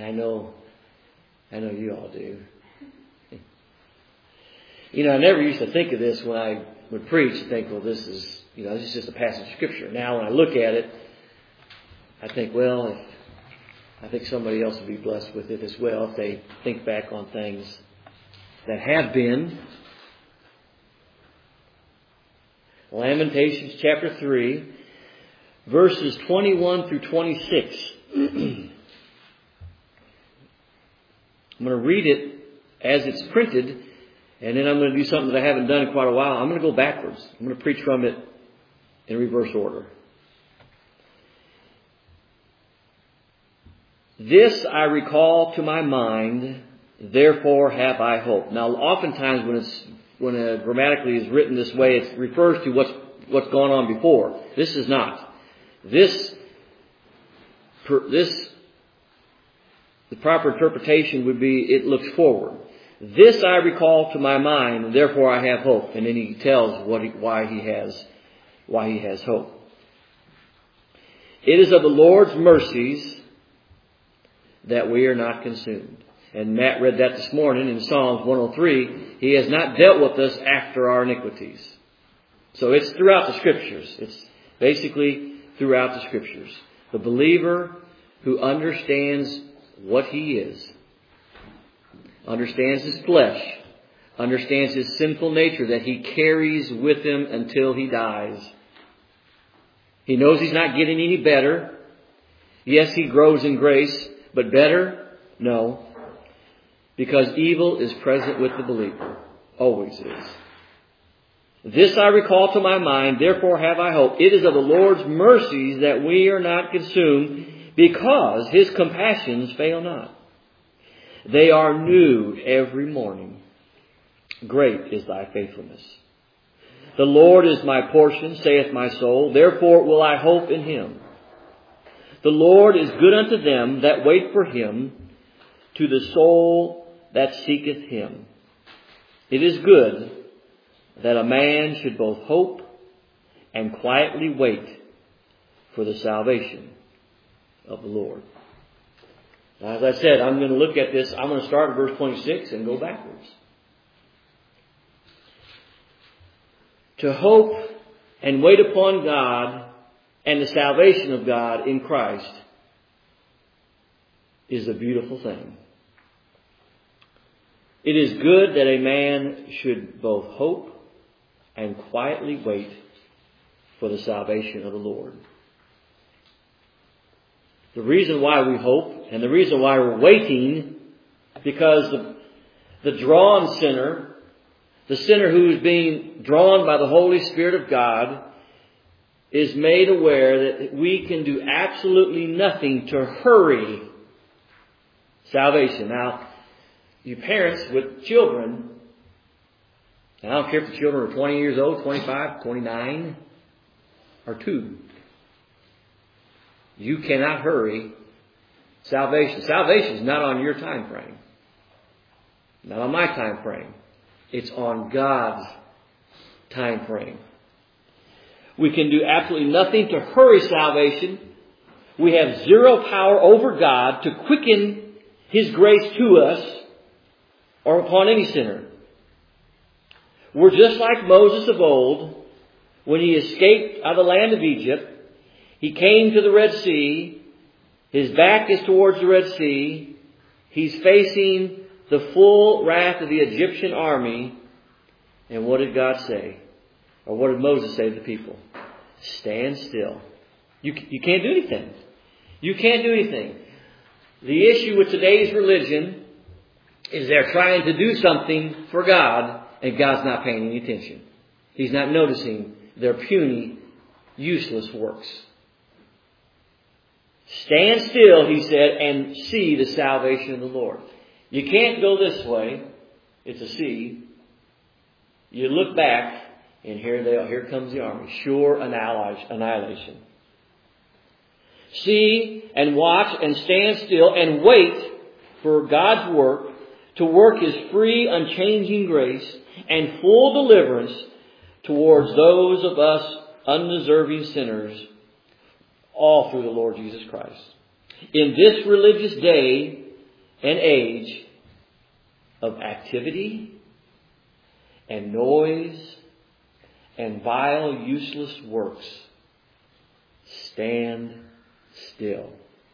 And I know you all do. I never used to think of this when I would preach. Think, well, this is just a passage of Scripture. Now when I look at it, I think, well, I think somebody else would be blessed with it as well if they think back on things that have been. Lamentations chapter 3, verses 21 through 26. I'm going to read it as it's printed, and then I'm going to do something that I haven't done in quite a while. I'm going to go backwards. I'm going to preach from it in reverse order. This I recall to my mind, therefore have I hope. Now, oftentimes when it grammatically is written this way, it refers to what's gone on before. This is not. The proper interpretation would be, it looks forward. This I recall to my mind, and therefore I have hope. And then he tells why he has hope. It is of the Lord's mercies that we are not consumed. And Matt read that this morning in Psalms 103. He has not dealt with us after our iniquities. So it's throughout the Scriptures. It's basically throughout the Scriptures. The believer who understands what he is, understands his flesh, understands his sinful nature that he carries with him until he dies. He knows he's not getting any better. Yes, he grows in grace, but better? No. Because evil is present with the believer. Always is. This I recall to my mind, therefore have I hope. It is of the Lord's mercies that we are not consumed, because His compassions fail not. They are new every morning. Great is thy faithfulness. The Lord is my portion, saith my soul. Therefore will I hope in Him. The Lord is good unto them that wait for Him, to the soul that seeketh Him. It is good that a man should both hope and quietly wait for the salvation of the Lord. Now, as I said, I'm going to look at this. I'm going to start at verse 26 and go backwards. To hope and wait upon God and the salvation of God in Christ is a beautiful thing. It is good that a man should both hope and quietly wait for the salvation of the Lord. The reason why we hope and the reason why we're waiting, because the drawn sinner, the sinner who is being drawn by the Holy Spirit of God, is made aware that we can do absolutely nothing to hurry salvation. Now, you parents with children, and I don't care if the children are 20 years old, 25, 29, or 2. You cannot hurry salvation. Salvation is not on your time frame. Not on my time frame. It's on God's time frame. We can do absolutely nothing to hurry salvation. We have zero power over God to quicken His grace to us or upon any sinner. We're just like Moses of old. When he escaped out of the land of Egypt, he came to the Red Sea. His back is towards the Red Sea. He's facing the full wrath of the Egyptian army. And what did God say? Or what did Moses say to the people? Stand still. You can't do anything. You can't do anything. The issue with today's religion is they're trying to do something for God, and God's not paying any attention. He's not noticing their puny, useless works. Stand still, he said, and see the salvation of the Lord. You can't go this way. It's a sea. You look back, and here comes the army. Sure annihilation. See and watch and stand still and wait for God's work to work His free, unchanging grace and full deliverance towards those of us undeserving sinners, all through the Lord Jesus Christ. In this religious day, and age of activity and noise and vile, useless works, stand still.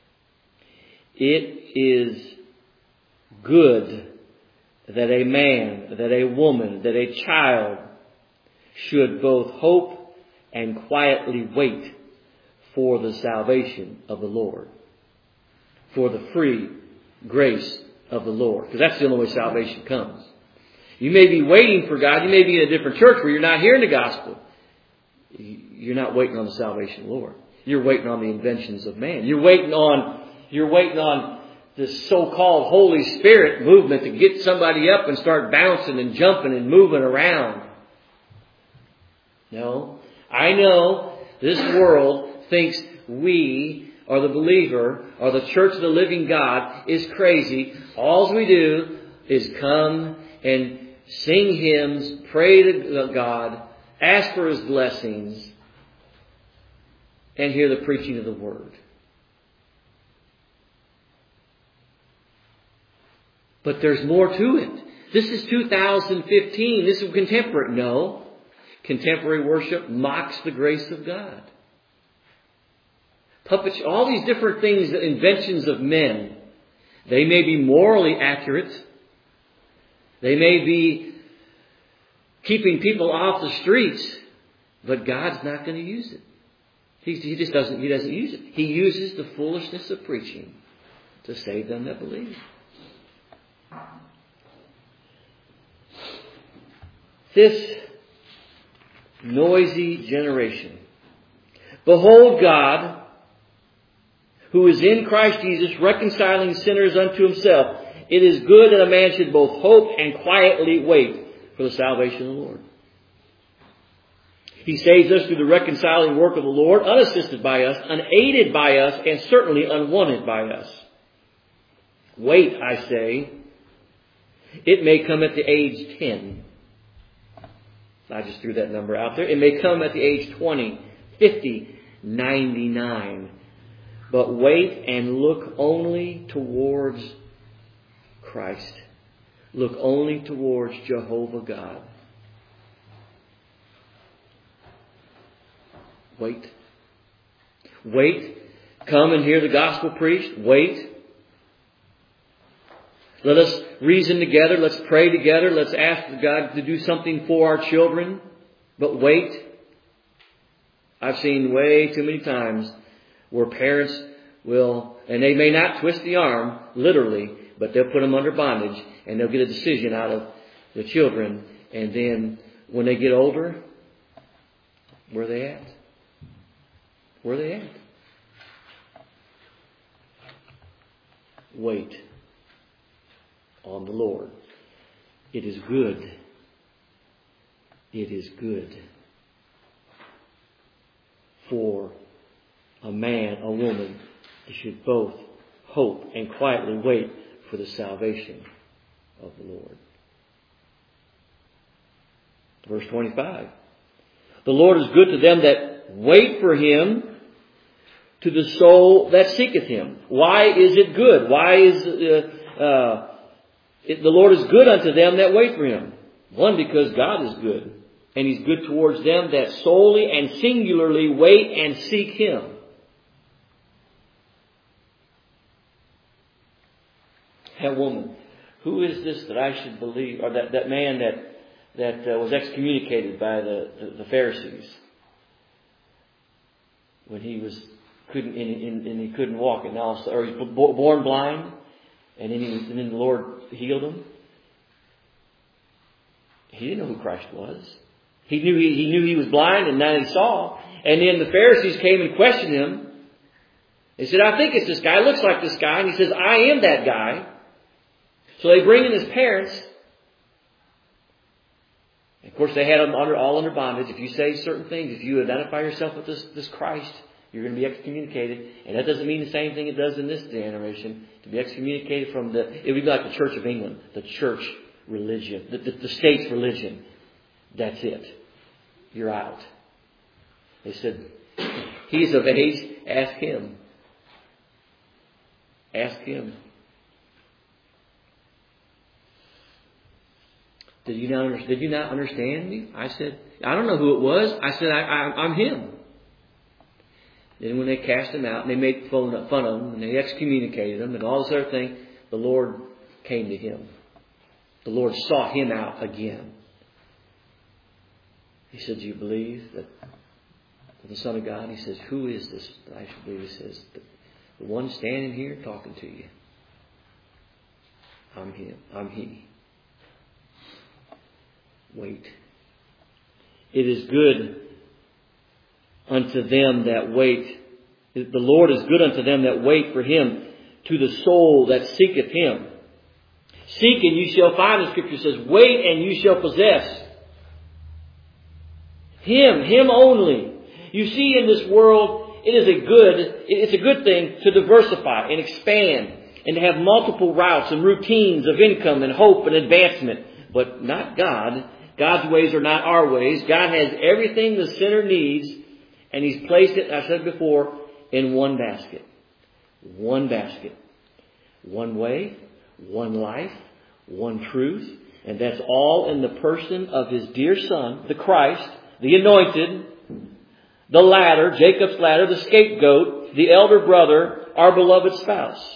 It is good that a man, that a woman, that a child should both hope and quietly wait for the salvation of the Lord, for the free grace of the Lord. Because that's the only way salvation comes. You may be waiting for God. You may be in a different church where you're not hearing the gospel. You're not waiting on the salvation of the Lord. You're waiting on the inventions of man. You're waiting on this so-called Holy Spirit movement to get somebody up and start bouncing and jumping and moving around. No. I know this world thinks we, or the believer, or the church of the living God, is crazy. All we do is come and sing hymns, pray to God, ask for His blessings, and hear the preaching of the Word. But there's more to it. This is 2015. This is contemporary. No. Contemporary worship mocks the grace of God. Puppets, all these different things, the inventions of men, they may be morally accurate. They may be keeping people off the streets, but God's not going to use it. He doesn't use it. He uses the foolishness of preaching to save them that believe. This noisy generation. Behold God, who is in Christ Jesus, reconciling sinners unto Himself. It is good that a man should both hope and quietly wait for the salvation of the Lord. He saves us through the reconciling work of the Lord, unassisted by us, unaided by us, and certainly unwanted by us. Wait, I say. It may come at the age 10. I just threw that number out there. It may come at the age 20, 50, 99. But wait and look only towards Christ. Look only towards Jehovah God. Wait. Wait. Come and hear the gospel preached. Wait. Let us reason together. Let's pray together. Let's ask God to do something for our children. But wait. I've seen way too many times where parents will, and they may not twist the arm, literally, but they'll put them under bondage and they'll get a decision out of the children. And then when they get older, where are they at? Where are they at? Wait on the Lord. It is good. It is good for a man, a woman, they should both hope and quietly wait for the salvation of the Lord. Verse 25. The Lord is good to them that wait for Him, to the soul that seeketh Him. Why is it good? Why is the Lord is good unto them that wait for Him? One, because God is good. And He's good towards them that solely and singularly wait and seek Him. That woman, who is this that I should believe? Or that man that was excommunicated by the Pharisees when he couldn't walk, and now, or he was born blind, and then the Lord healed him. He didn't know who Christ was. He knew he was blind, and now he saw. And then the Pharisees came and questioned him. They said, "I think it's this guy. It looks like this guy." And he says, "I am that guy." So they bring in his parents. Of course, they had him all under bondage. If you say certain things, if you identify yourself with this Christ, you're going to be excommunicated. And that doesn't mean the same thing it does in this generation. To be excommunicated from it would be like the Church of England, the church religion, the state's religion. That's it. You're out. They said, "He's of age. Ask him. Ask him." Did you not understand me? I said, I don't know who it was. I said, I'm him. Then when they cast him out and they made fun of him and they excommunicated him and all this other thing, the Lord came to him. The Lord sought him out again. He said, do you believe that the Son of God? He says, who is this that I should believe? He says, the one standing here talking to you. I'm him. I'm he. Wait. It is good unto them that wait. The Lord is good unto them that wait for him, to the soul that seeketh him. Seek and you shall find, the Scripture says. Wait and you shall possess. Him only. You see, in this world, it's a good thing to diversify and expand and to have multiple routes and routines of income and hope and advancement. But not God. God's ways are not our ways. God has everything the sinner needs, and He's placed it, I said before, in one basket. One basket. One way, one life, one truth, and that's all in the person of His dear Son, the Christ, the anointed, the ladder, Jacob's ladder, the scapegoat, the elder brother, our beloved spouse.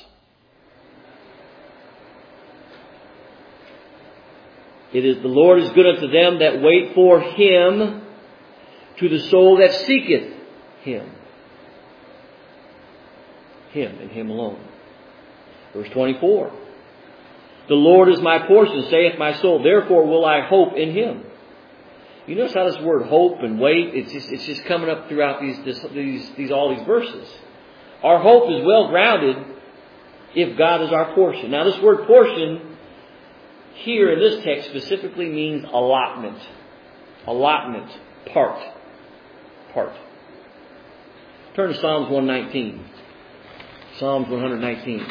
It is the Lord is good unto them that wait for Him, to the soul that seeketh Him. Him and Him alone. Verse 24. The Lord is my portion, saith my soul. Therefore will I hope in Him. You notice how this word hope and wait, it's just coming up throughout all these verses. Our hope is well grounded if God is our portion. Now this word portion here in this text specifically means allotment. Allotment. Part. Turn to Psalms 119. Psalms 119.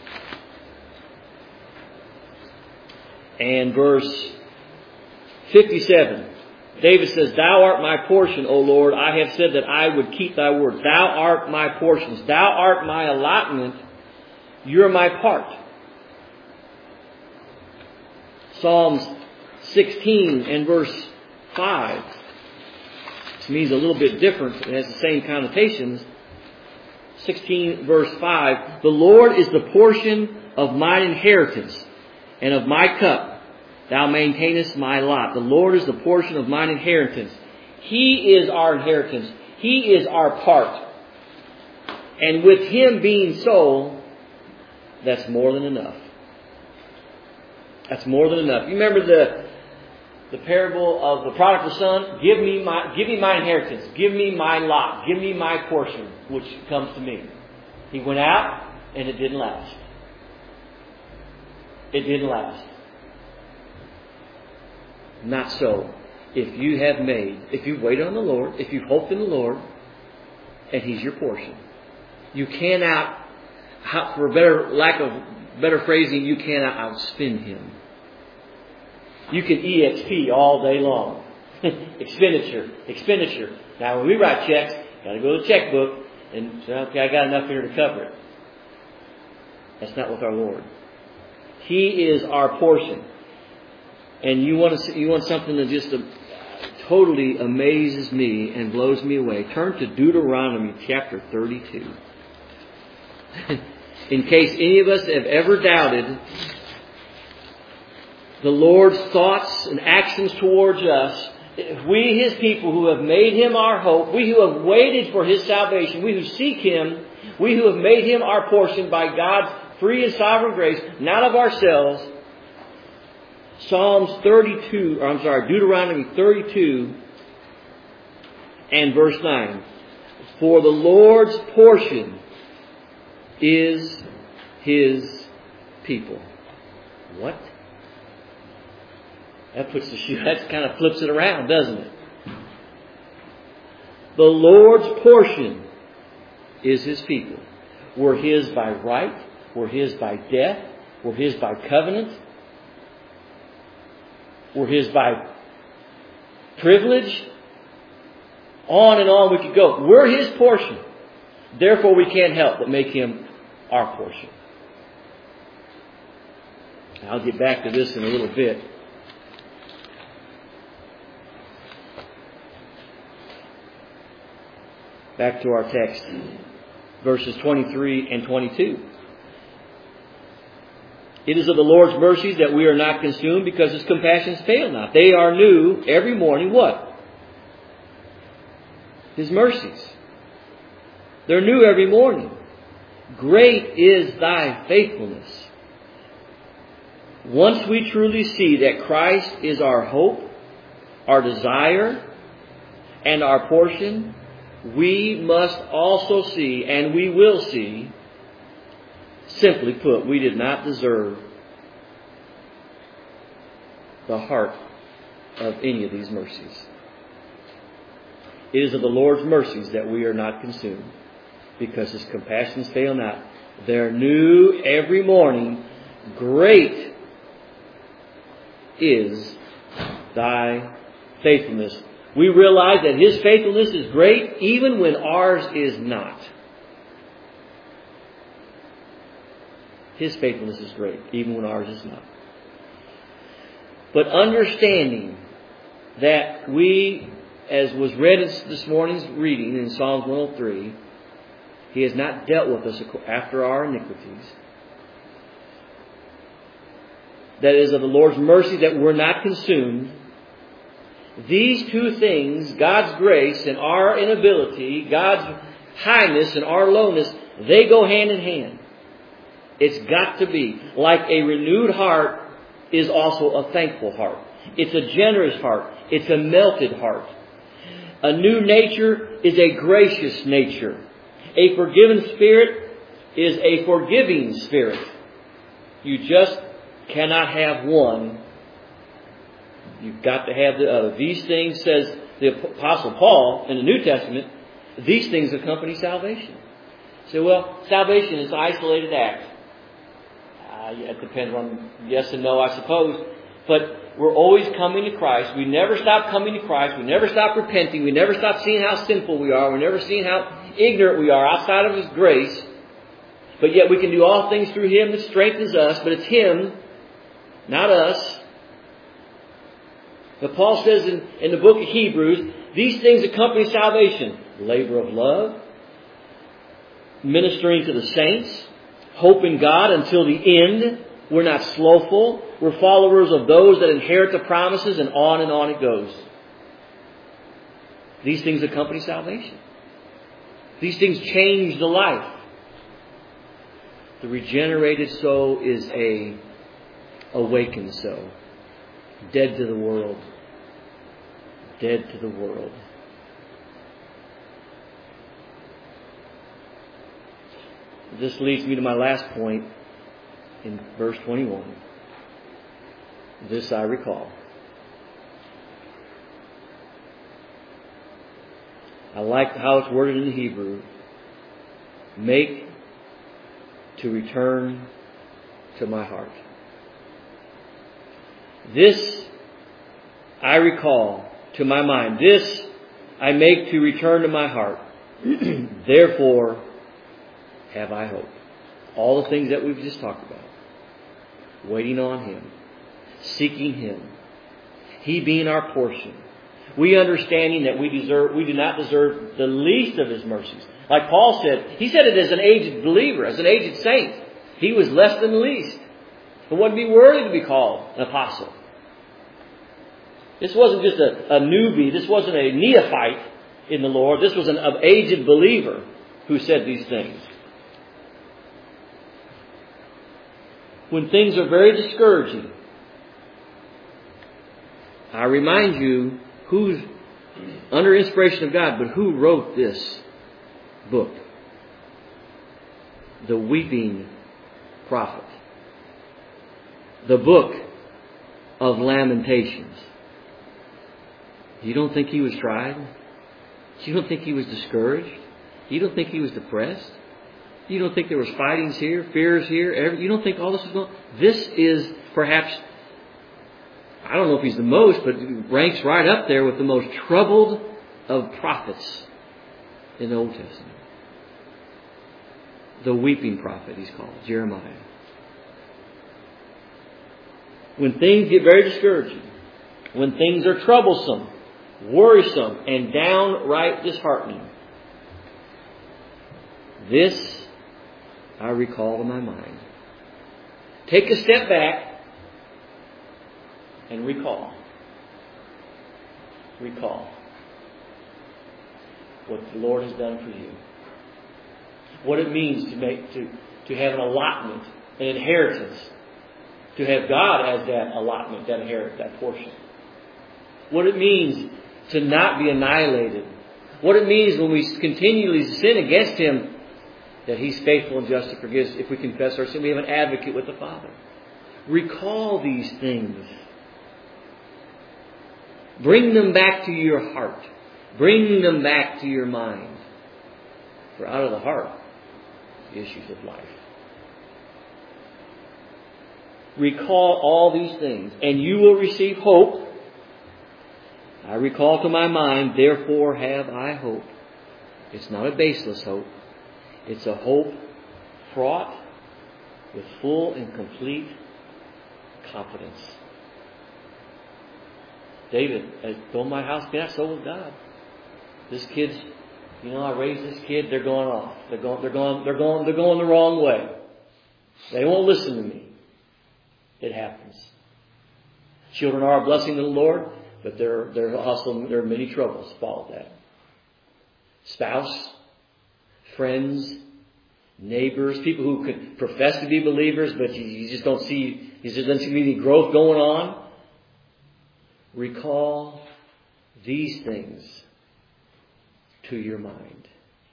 And verse 57. David says, Thou art my portion, O Lord. I have said that I would keep Thy word. Thou art my portions. Thou art my allotment. You're my part. Psalms 16 and verse 5. This means a little bit different. It has the same connotations. 16 verse 5. The Lord is the portion of mine inheritance and of my cup. Thou maintainest my lot. The Lord is the portion of mine inheritance. He is our inheritance. He is our part. And with Him being so, that's more than enough. That's more than enough. You remember the parable of the prodigal son? Give me my inheritance. Give me my lot. Give me my portion, which comes to me. He went out, and it didn't last. It didn't last. Not so. If you wait on the Lord, if you've hoped in the Lord, and He's your portion, you cannot, for lack of better phrasing, you cannot outspend Him. You can EXP all day long. Expenditure. Now when we write checks, got to go to the checkbook and say, okay, I got enough here to cover it. That's not with our Lord. He is our portion. And you want something that just totally amazes me and blows me away. Turn to Deuteronomy chapter 32. In case any of us have ever doubted the Lord's thoughts and actions towards us, we, His people who have made Him our hope, we who have waited for His salvation, we who seek Him, we who have made Him our portion by God's free and sovereign grace, not of ourselves. Deuteronomy 32 and verse 9. For the Lord's portion is His people. What? That kind of flips it around, doesn't it? The Lord's portion is His people. We're His by right. We're His by death. We're His by covenant. We're His by privilege. On and on we could go. We're His portion. Therefore we can't help but make Him our portion. I'll get back to this in a little bit. Back to our text, verses 23 and 22. It is of the Lord's mercies that we are not consumed, because His compassions fail not. They are new every morning. What? His mercies. They're new every morning. Great is thy faithfulness. Once we truly see that Christ is our hope, our desire, and our portion, we must also see, and we will see, simply put, we did not deserve the heart of any of these mercies. It is of the Lord's mercies that we are not consumed, because His compassions fail not. They're new every morning. Great is thy faithfulness. We realize that His faithfulness is great even when ours is not. His faithfulness is great even when ours is not. But understanding that we, as was read in this morning's reading in Psalms 103, He has not dealt with us after our iniquities. That is of the Lord's mercy that we're not consumed. These two things, God's grace and our inability, God's highness and our lowness, they go hand in hand. It's got to be. Like a renewed heart is also a thankful heart. It's a generous heart. It's a melted heart. A new nature is a gracious nature. A forgiven spirit is a forgiving spirit. You just cannot have one. You've got to have the other. These things, says the Apostle Paul in the New Testament, these things accompany salvation. So, well, salvation is an isolated act. It depends on yes and no, I suppose. But we're always coming to Christ. We never stop coming to Christ. We never stop repenting. We never stop seeing how sinful we are. We're never seeing how ignorant we are outside of His grace. But yet we can do all things through Him that strengthens us. But it's Him, not us. But Paul says in the book of Hebrews, these things accompany salvation. Labor of love, ministering to the saints, hope in God until the end. We're not slothful. We're followers of those that inherit the promises, and on it goes. These things accompany salvation. These things change the life. The regenerated soul is a awakened soul. Dead to the world. Dead to the world. This leads me to my last point in verse 21. This I recall. I like how it's worded in the Hebrew. Make to return to my heart. This I recall to my mind. This I make to return to my heart. Therefore have I hope. All the things that we've just talked about. Waiting on Him. Seeking Him. He being our portion. We understanding that we do not deserve the least of His mercies. Like Paul said, he said it as an aged believer, as an aged saint. He was less than the least. He wouldn't be worthy to be called an apostle. This wasn't just a newbie. This wasn't a neophyte in the Lord. This was an aged believer who said these things. When things are very discouraging, I remind you who's under inspiration of God, but who wrote this book? The weeping prophet. The book of Lamentations. You don't think he was tried? You don't think he was discouraged? You don't think he was depressed? You don't think there was fightings here, fears here? You don't think all this was going on? This is perhaps, I don't know if he's the most, but ranks right up there with the most troubled of prophets in the Old Testament. The weeping prophet, he's called, Jeremiah. When things get very discouraging, when things are troublesome, worrisome, and downright disheartening, This I recall to my mind. Take a step back and recall. Recall what the Lord has done for you. What it means to have an allotment, an inheritance. To have God as that allotment, that inheritance, that portion. What it means to not be annihilated. What it means when we continually sin against Him, that He's faithful and just to forgive us if we confess our sin. We have an advocate with the Father. Recall these things. Bring them back to your heart. Bring them back to your mind. For out of the heart, the issues of life. Recall all these things, and you will receive hope. I recall to my mind, therefore have I hope. It's not a baseless hope. It's a hope fraught with full and complete confidence. David, though my house be not so with God. This kid's, I raised this kid, they're going off. They're going the wrong way. They won't listen to me. It happens. Children are a blessing to the Lord, but there are many troubles that follow that. Spouse, friends, neighbors, people who could profess to be believers, but you just don't see, you just don't see any growth going on. Recall these things to your mind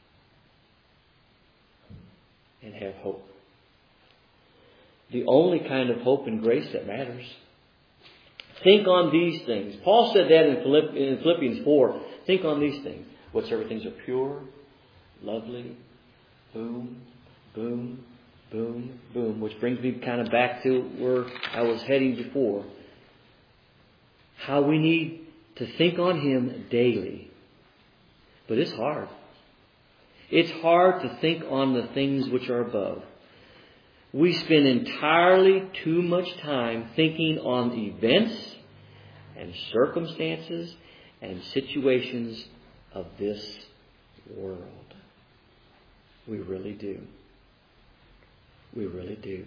and have hope. The only kind of hope and grace that matters. Think on these things. Paul said that in Philippians 4. Think on these things. Whatsoever things are pure, lovely, boom, boom, boom, boom. Which brings me kind of back to where I was heading before. How we need to think on Him daily. But it's hard. It's hard to think on the things which are above. We spend entirely too much time thinking on events and circumstances and situations of this world. We really do. We really do.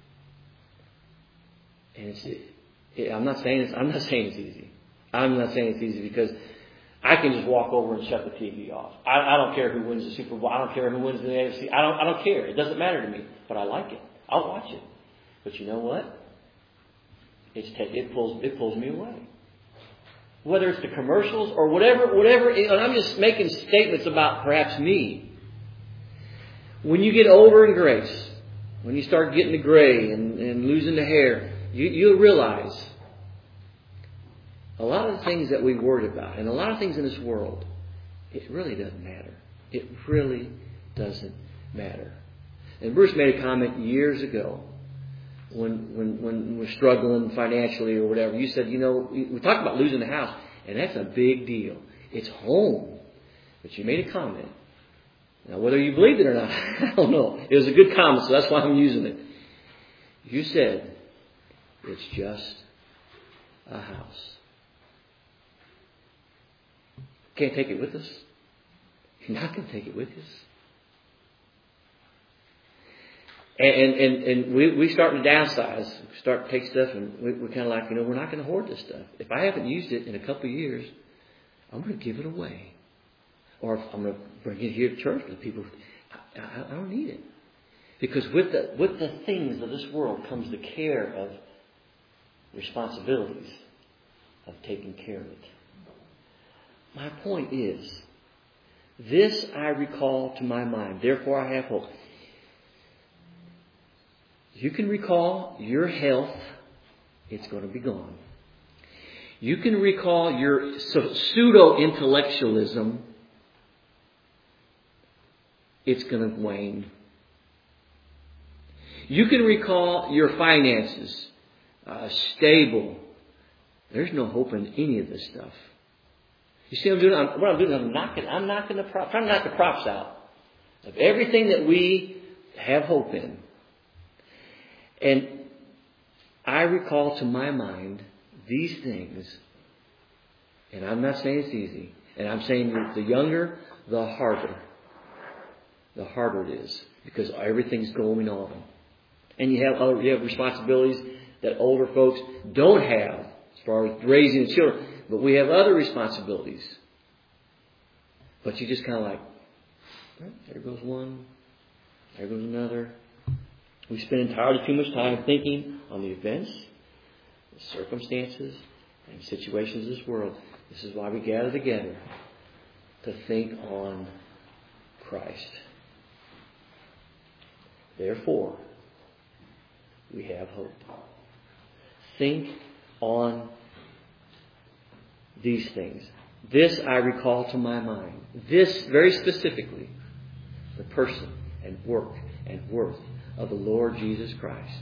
And I'm not saying it's easy. I'm not saying it's easy because I can just walk over and shut the TV off. I don't care who wins the Super Bowl. I don't care who wins the AFC. I don't care. It doesn't matter to me. But I like it. I'll watch it. But you know what? It pulls me away. Whether it's the commercials or whatever. And I'm just making statements about perhaps me. When you get older in grace, when you start getting the gray and losing the hair, you'll realize a lot of the things that we worried about and a lot of things in this world, it really doesn't matter. It really doesn't matter. And Bruce made a comment years ago when we're struggling financially or whatever. You said, we talked about losing the house, and that's a big deal. It's home. But you made a comment. Now, whether you believed it or not, I don't know. It was a good comment, so that's why I'm using it. You said, it's just a house. Can't take it with us. You're not going to take it with us. And we start to downsize, start to take stuff, and we're kind of like, we're not going to hoard this stuff. If I haven't used it in a couple of years, I'm going to give it away. Or if I'm going to bring it here to church with people. I don't need it. Because with the things of this world comes the care of responsibilities of taking care of it. My point is, this I recall to my mind, therefore I have hope. You can recall your health, it's going to be gone. You can recall your pseudo-intellectualism, it's going to wane. You can recall your finances, stable. There's no hope in any of this stuff. You see what I'm doing? I'm knocking the props. I'm trying to knock the props out of everything that we have hope in. And I recall to my mind these things, and I'm not saying it's easy, and I'm saying the younger, the harder. the harder it is, because everything's going on. And you have responsibilities that older folks don't have as far as raising the children. But we have other responsibilities. But you just kind of like, there goes one, there goes another. We spend entirely too much time thinking on the events, the circumstances, and situations of this world. This is why we gather together, to think on Christ. Therefore, we have hope. Think on these things. This I recall to my mind. This, very specifically, the person and work and worth of the Lord Jesus Christ.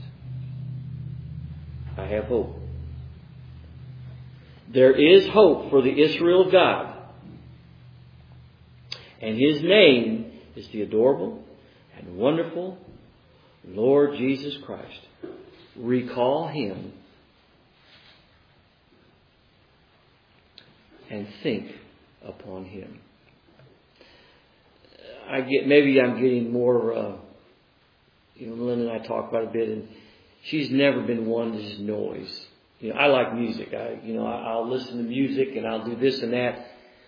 I have hope. There is hope for the Israel of God. And His name is the adorable and wonderful Lord Jesus Christ. Recall Him and think upon Him. Maybe I'm getting more, Linda and I talk quite a bit, and she's never been one to just noise. I like music. I'll listen to music and I'll do this and that.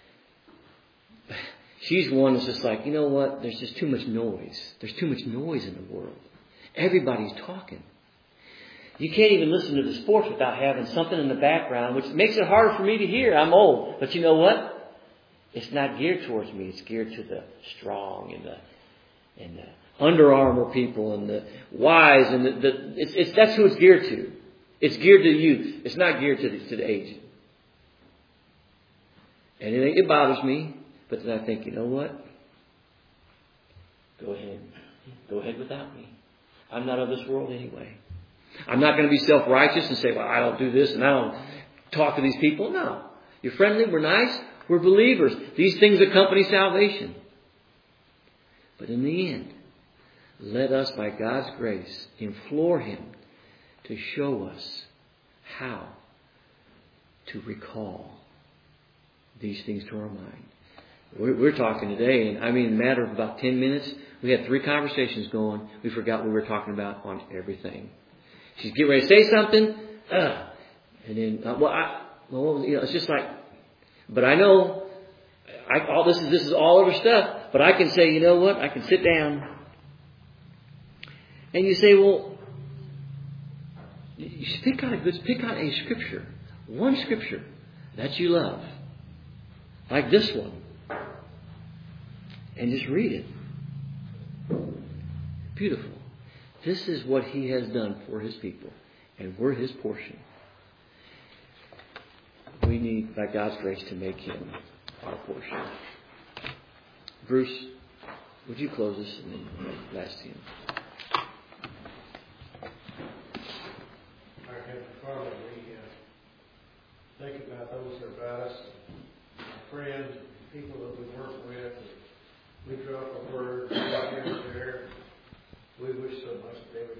She's one that's just like, you know what? There's just too much noise. There's too much noise in the world. Everybody's talking. You can't even listen to the sports without having something in the background, which makes it harder for me to hear. I'm old. But you know what? It's not geared towards me. It's geared to the strong and the Under Armour people and the wise. And that's who it's geared to. It's geared to the youth. It's not geared to the aged. And it bothers me. But then I think, you know what? Go ahead. Go ahead without me. I'm not of this world anyway. I'm not going to be self-righteous and say, well, I don't do this and I don't talk to these people. No. You're friendly. We're nice. We're believers. These things accompany salvation. But in the end, let us, by God's grace, implore Him to show us how to recall these things to our mind. We're talking today, and in a matter of about 10 minutes, we had 3 conversations going. We forgot what we were talking about on everything. She's getting ready to say something, and then, it's just like, but I know, this is all over stuff, but I can say, you know what, I can sit down, and you say, well, you should pick out a scripture, one scripture that you love, like this one, and just read it. Beautiful. This is what He has done for His people, and we're His portion. We need, by God's grace, to make Him our portion. Bruce, would you close us and then last hymn? Our Heavenly Father, we think about those that are about us, our friends, people that we work with. We drop a word here and there. We wish so much to be able